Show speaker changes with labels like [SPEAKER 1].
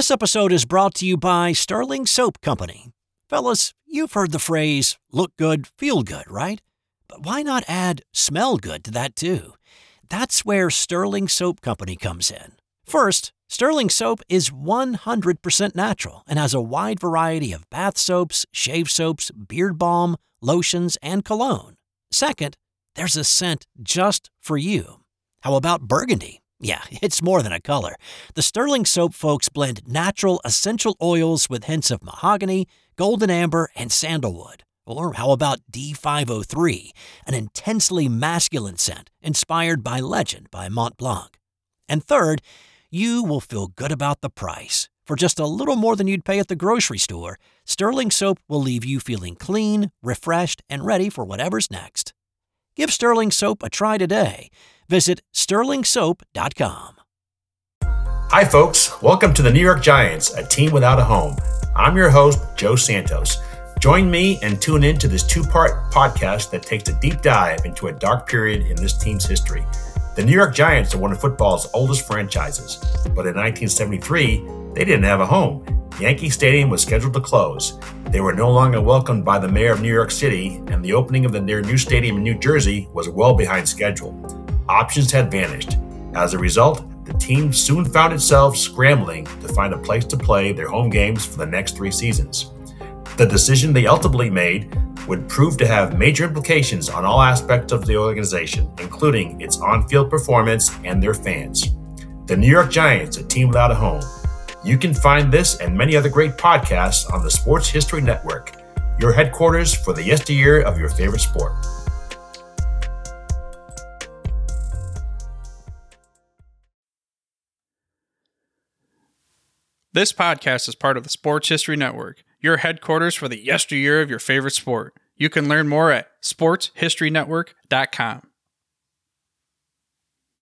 [SPEAKER 1] This episode is brought to you by Sterling Soap Company. Fellas, you've heard the phrase, look good, feel good, right? But why not add smell good to that too? That's where Sterling Soap Company comes in. First, Sterling Soap is 100% natural and has a wide variety of bath soaps, shave soaps, beard balm, lotions, and cologne. Second, there's a scent just for you. How about burgundy? Yeah, it's more than a color. The Sterling Soap folks blend natural essential oils with hints of mahogany, golden amber, and sandalwood. Or how about D503, an intensely masculine scent inspired by Legend by Mont Blanc. And third, you will feel good about the price. For just a little more than you'd pay at the grocery store, Sterling Soap will leave you feeling clean, refreshed, and ready for whatever's next. Give Sterling Soap a try today. Visit sterlingsoap.com.
[SPEAKER 2] Hi folks, welcome to the New York Giants, a team without a home. I'm your host, Joe Santos. Join me and tune in to this two-part podcast that takes a deep dive into a dark period in this team's history. The New York Giants are one of football's oldest franchises, but in 1973, they didn't have a home. Yankee Stadium was scheduled to close. They were no longer welcomed by the mayor of New York City, and the opening of their new stadium in New Jersey was well behind schedule. Options had vanished. As a result, the team soon found itself scrambling to find a place to play their home games for the next 3 seasons. The decision they ultimately made would prove to have major implications on all aspects of the organization, including its on-field performance and their fans. The New York Giants, a team without a home. You can find this and many other great podcasts on the Sports History Network, your headquarters for the yesteryear of your favorite sport.
[SPEAKER 3] This podcast is part of the Sports History Network, your headquarters for the yesteryear of your favorite sport. You can learn more at sportshistorynetwork.com.